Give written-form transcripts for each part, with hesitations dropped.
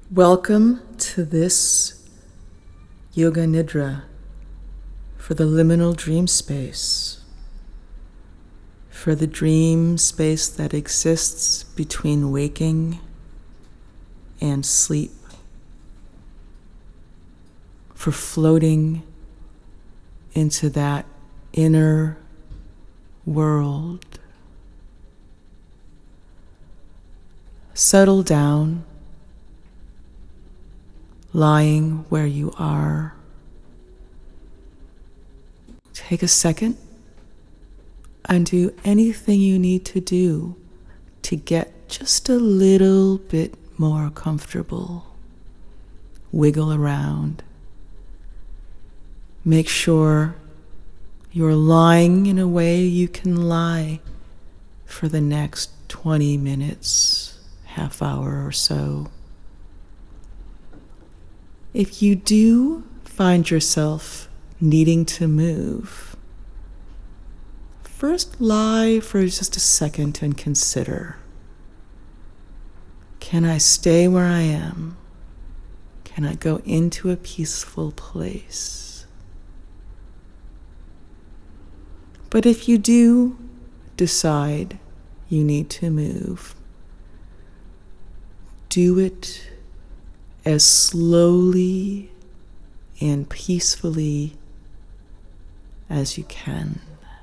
Welcome to this Yoga Nidra for the liminal dream space, for the dream space that exists between waking and sleep, for floating into that inner world. Settle down, lying where you are. Take a second and do anything you need to do to get just a little bit more comfortable. Wiggle around. Make sure you're lying in a way you can lie for the next 20 minutes, half hour or so. If you do find yourself needing to move, first lie for just a second and consider, can I stay where I am? Can I go into a peaceful place? But if you do decide you need to move, do it as slowly and peacefully as you can.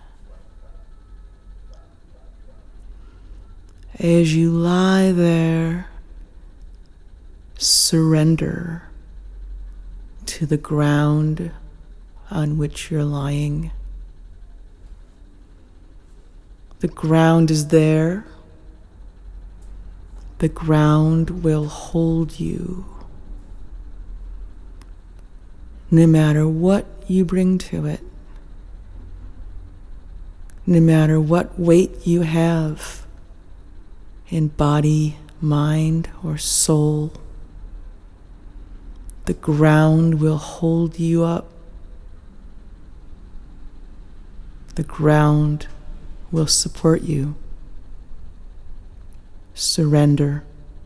As you lie there, surrender to the ground on which you're lying. The ground is there. The ground will hold you. No matter what you bring to it, no matter what weight you have in body, mind, or soul, the ground will hold you up. The ground will support you. Surrender.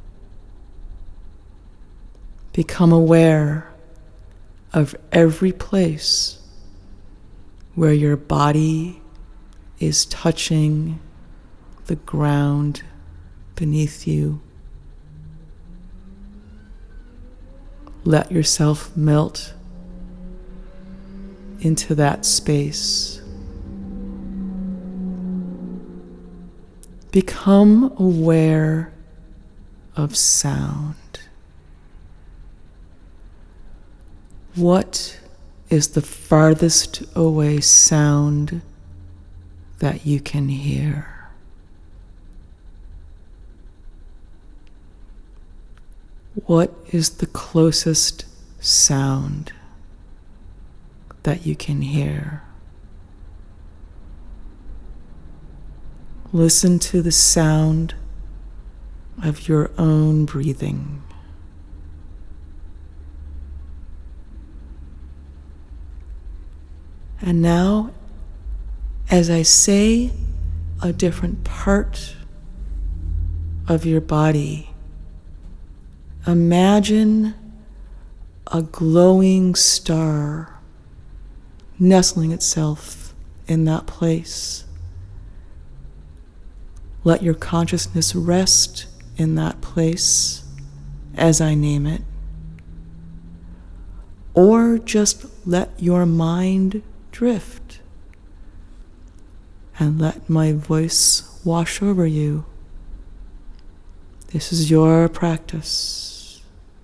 Become aware of every place where your body is touching the ground beneath you. Let yourself melt into that space. Become aware of sound. What is the farthest away sound that you can hear? What is the closest sound that you can hear? Listen to the sound of your own breathing. And now, as I say a different part of your body, imagine a glowing star nestling itself in that place. Let your consciousness rest in that place as I name it. Or just let your mind drift and let my voice wash over you. This is your practice.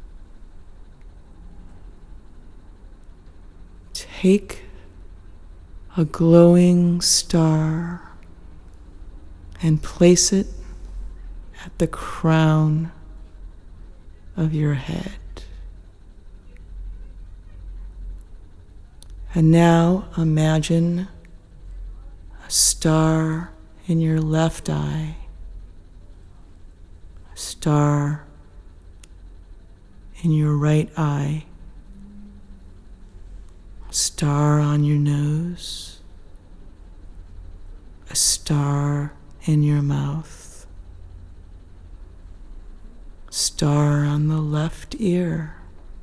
Take a glowing star and place it at the crown of your head. And now imagine a star in your left eye, a star in your right eye, a star on your nose, a star in your mouth, star on the left ear,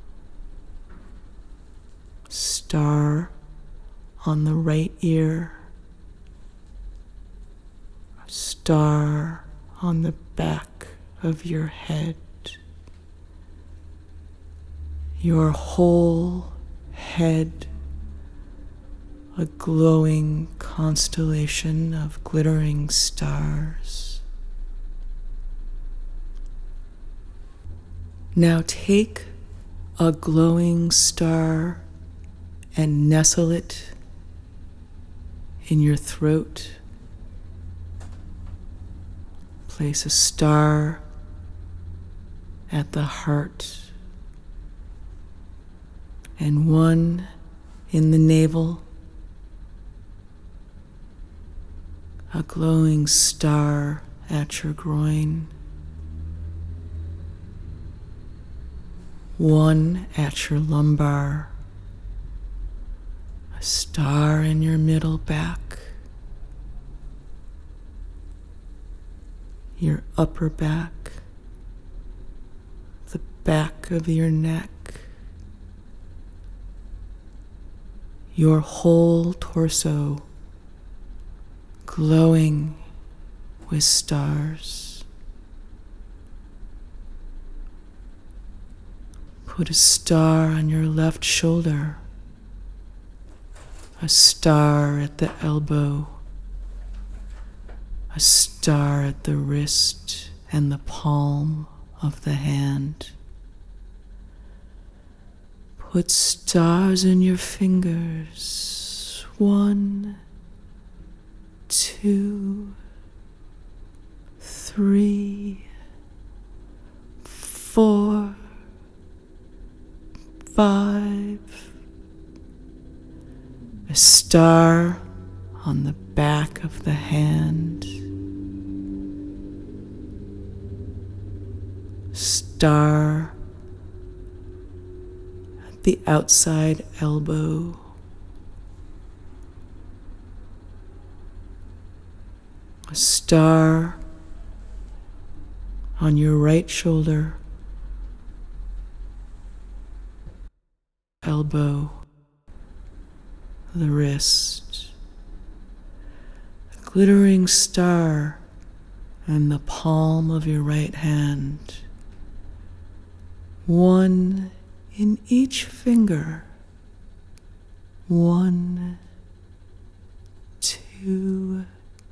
star on the right ear, star on the back of your head, your whole head, a glowing constellation of glittering stars. Now take a glowing star and nestle it in your throat. Place a star at the heart and one in the navel, a glowing star at your groin, one at your lumbar, a star in your middle back, your upper back, the back of your neck, your whole torso glowing with stars. Put a star on your left shoulder, a star at the elbow, a star at the wrist and the palm of the hand. Put stars in your fingers. 1, 2, 3, 4, 5. A star on the back of the hand. Star at the outside elbow. A star on your right shoulder, elbow, the wrist, a glittering star in the palm of your right hand, one in each finger, 1, 2,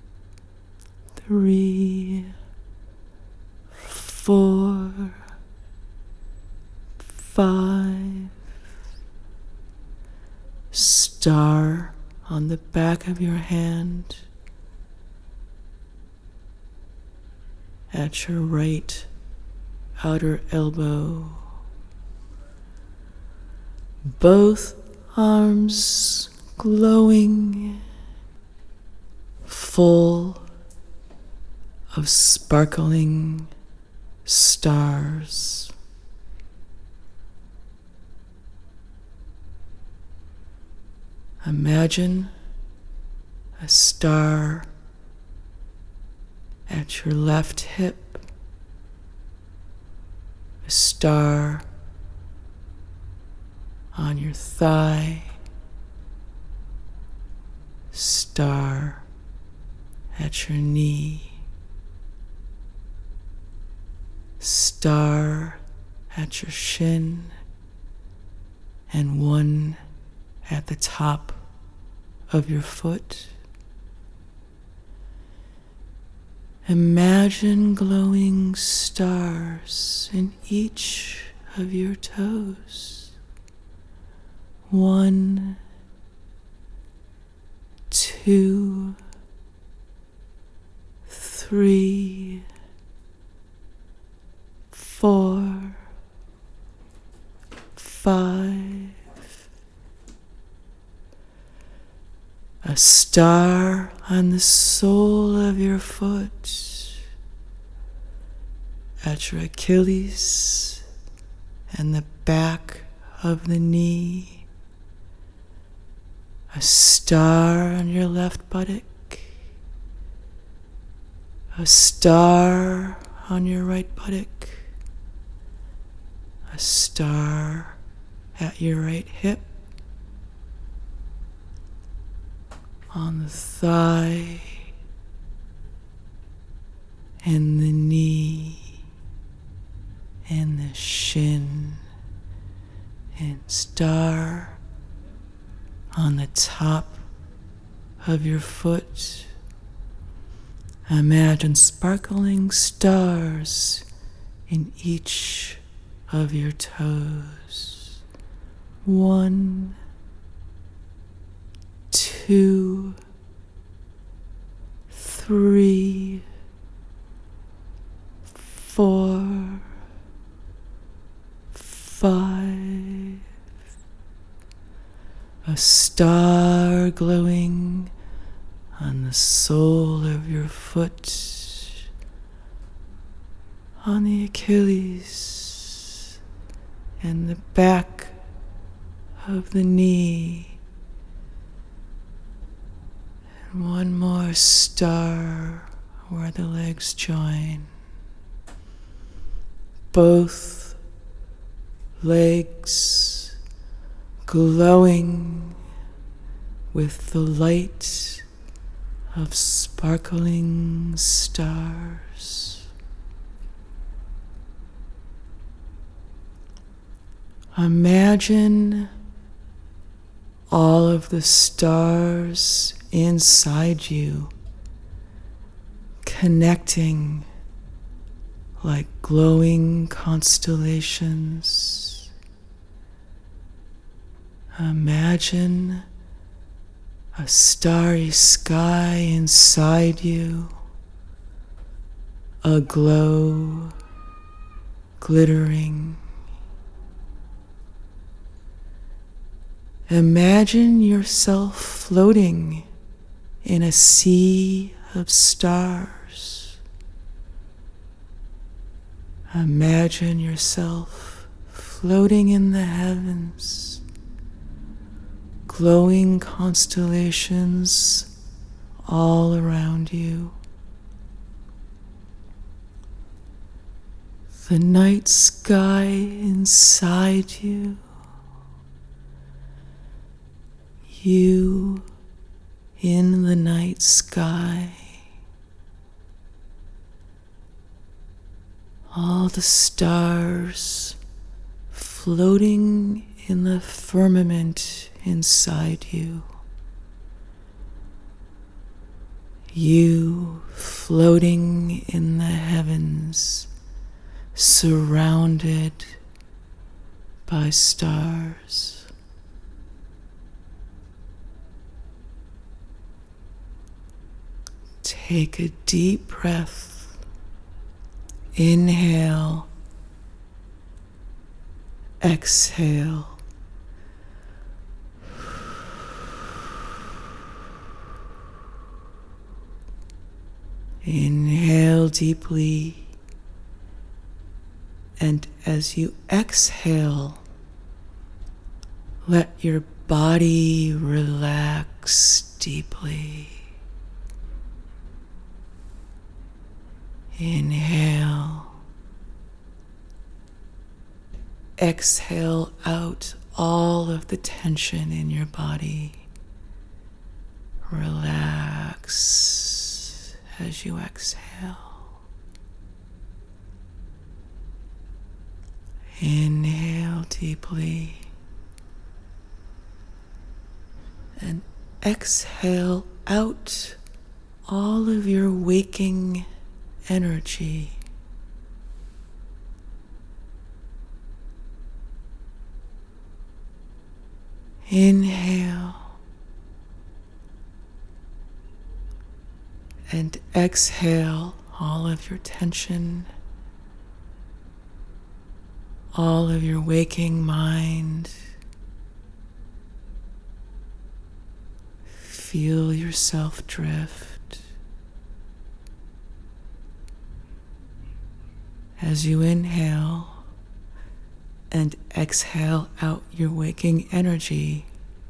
3, 4, 5. Star on the back of your hand, at your right outer elbow. Both arms glowing, full of sparkling stars. Imagine a star at your left hip, a star on your thigh, star at your knee, star at your shin, and one at the top of your foot. Imagine glowing stars in each of your toes. 1, 2, 3, 4, 5. A star on the sole of your foot, at your Achilles and the back of the knee. A star on your left buttock, a star on your right buttock, a star at your right hip, on the thigh, and the knee, and the shin, and star on the top of your foot. Imagine sparkling stars in each of your toes. 1, 2, 3, 4, 5. A star glowing on the sole of your foot, on the Achilles, and the back of the knee. And one more star where the legs join. Both legs glowing with the light of sparkling stars. Imagine all of the stars inside you connecting like glowing constellations. Imagine a starry sky inside you, aglow, glittering. Imagine yourself floating in a sea of stars. Imagine yourself floating in the heavens, glowing constellations all around you. The night sky inside you. You in the night sky. All the stars floating in the firmament inside you. You floating in the heavens, surrounded by stars. Take a deep breath. Inhale. Exhale. Inhale deeply, and as you exhale, let your body relax deeply. Inhale. Exhale out all of the tension in your body. Relax as you exhale. Inhale deeply. And exhale out all of your waking energy. Inhale and exhale all of your tension, all of your waking mind. Feel yourself drift. As you inhale and exhale out your waking energy,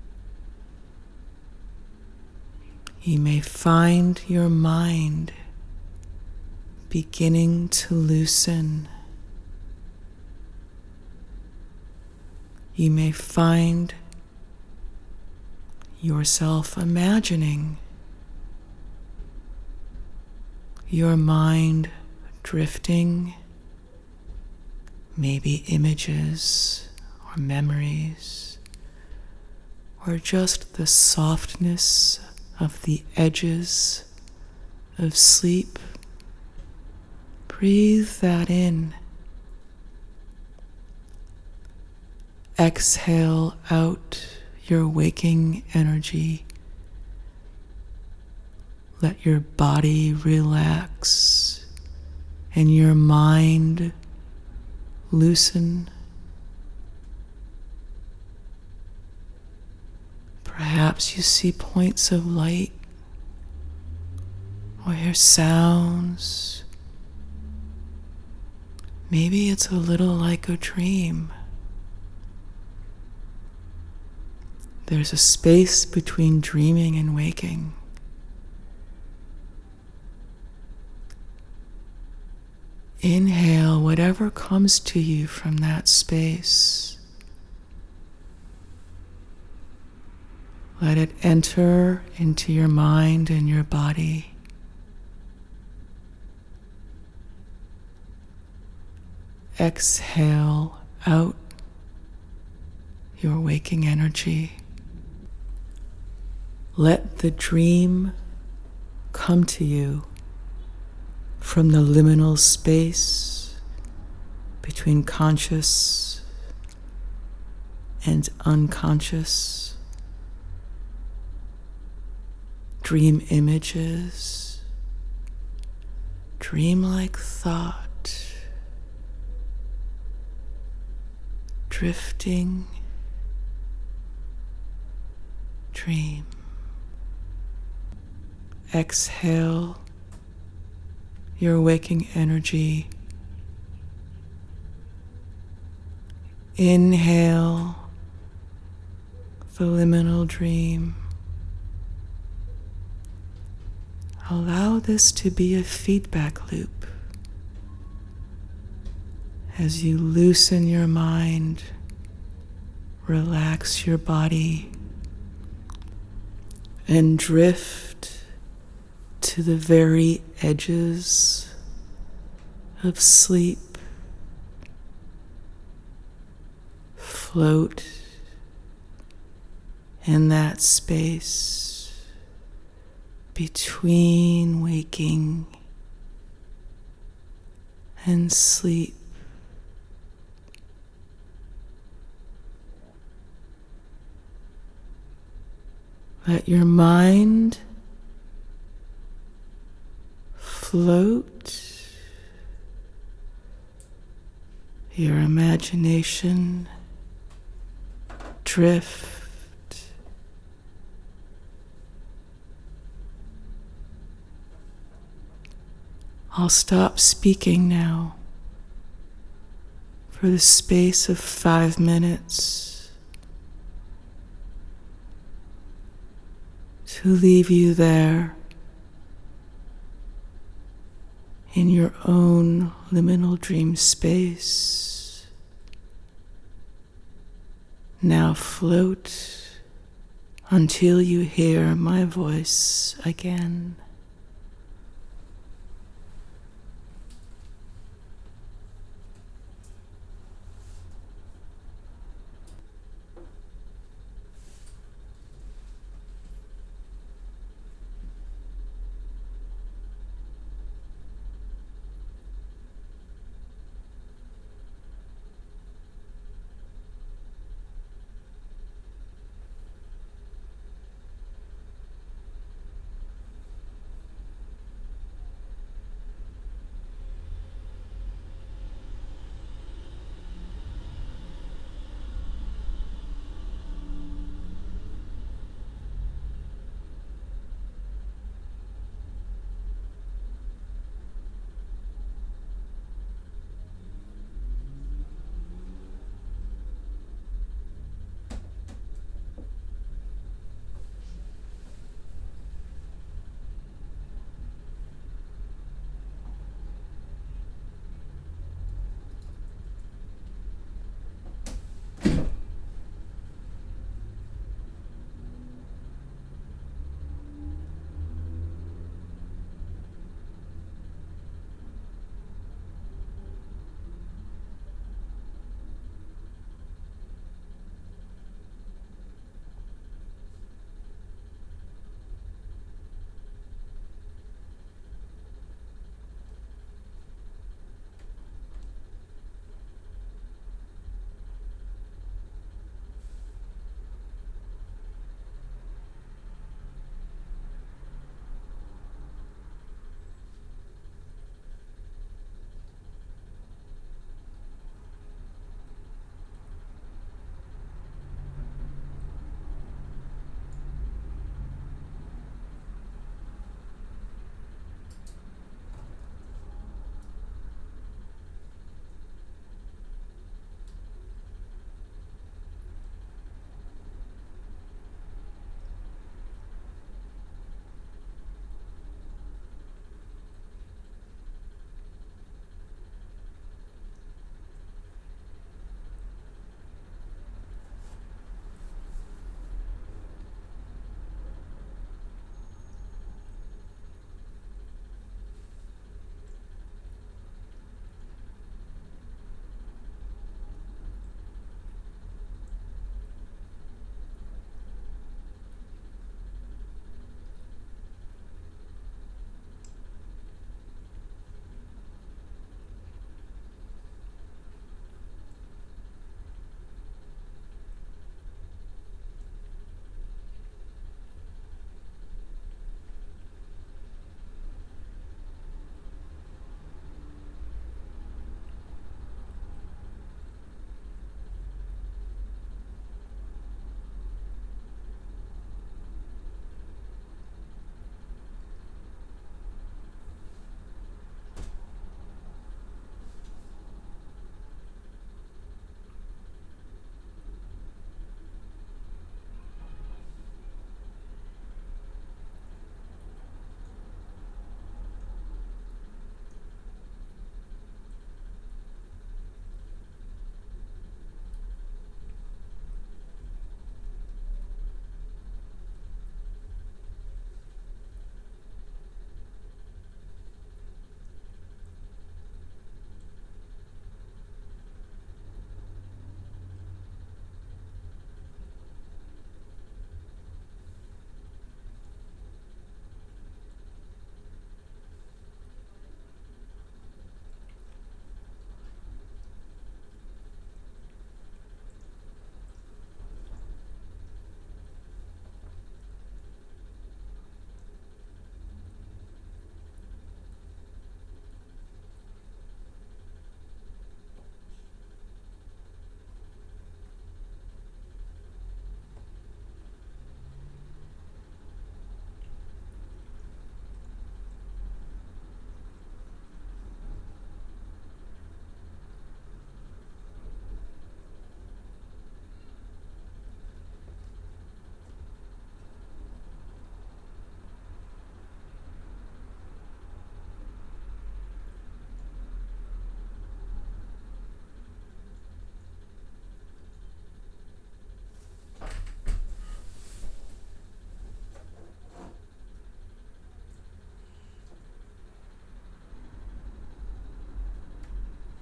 you may find your mind beginning to loosen. you may find yourself imagining your mind drifting, maybe images or memories, or just the softness of the edges of sleep. Breathe that in. Exhale out your waking energy. Let your body relax and your mind loosen. Perhaps you see points of light or hear sounds. Maybe it's a little like a dream. There's a space between dreaming and waking. Inhale whatever comes to you from that space. Let it enter into your mind and your body. Exhale out your waking energy. Let the dream come to you from the liminal space between conscious and unconscious. Dream images, dreamlike thought, drifting dream. Exhale your waking energy. Inhale the liminal dream. Allow this to be a feedback loop. As you loosen your mind, relax your body, and drift to the very edges of sleep. Float in that space between waking and sleep. Let your mind float, your imagination drift. I'll stop speaking now for the space of 5 minutes to leave you there in your own liminal dream space. Now float until you hear my voice again.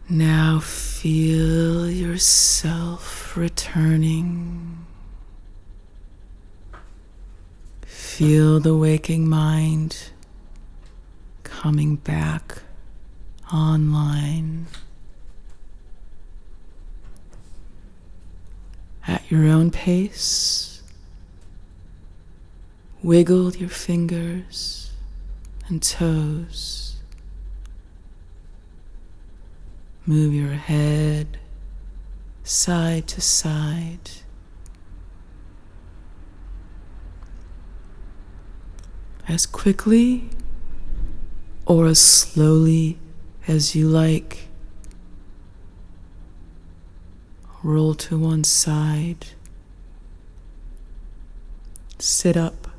Now feel yourself returning. Feel the waking mind coming back online. At your own pace, wiggle your fingers and toes. Move your head side to side. As quickly or as slowly as you like. Roll to one side. Sit up.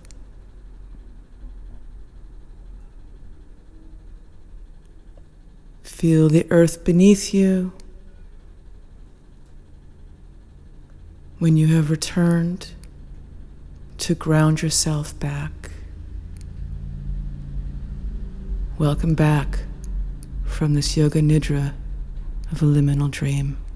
Feel the earth beneath you. When you have returned, to ground yourself back. Welcome back from this yoga nidra of a liminal dream.